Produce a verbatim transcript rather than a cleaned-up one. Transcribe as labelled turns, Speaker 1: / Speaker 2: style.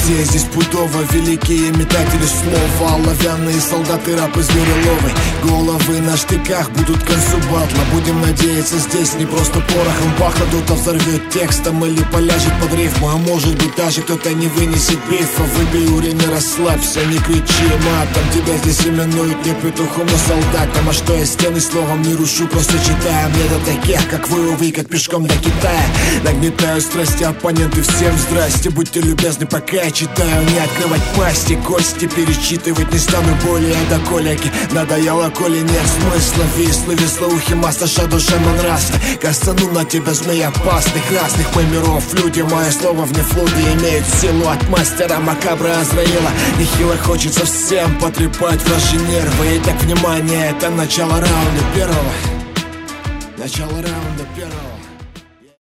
Speaker 1: Все здесь пудово, великие метатели слова, оловянные солдаты, рабы звереловы. Головы на штыках будут к концу батла. Будем надеяться, здесь не просто порохом пахнет. Кто-то взорвет текстом или поляжет под рифму. А может быть даже кто-то не вынесет бифа. Выпей урин и расслабься, не кричи матом. Тебя здесь именуют не петухом, но солдатом. А что я стены словом не рушу, просто читаю. Мне до таких, как вы, увы, как пешком до Китая. Нагнетаю страсти, оппоненты, всем здрасте. Будьте любезны, пока я читаю. Не открывать пасти, кости перечитывать не стану более до коляки. Надоело, коли нет смысла. Вислы, веслоухи, масса, шадо, шаман, раста. Кастану на тебя змей опасных, разных мой миров. Люди, мое слово вне флуты имеют силу от мастера макабра Азраила. Нехило хочется всем потрепать ваши нервы. Итак, внимание, это начало раунда первого. Начало раунда первого.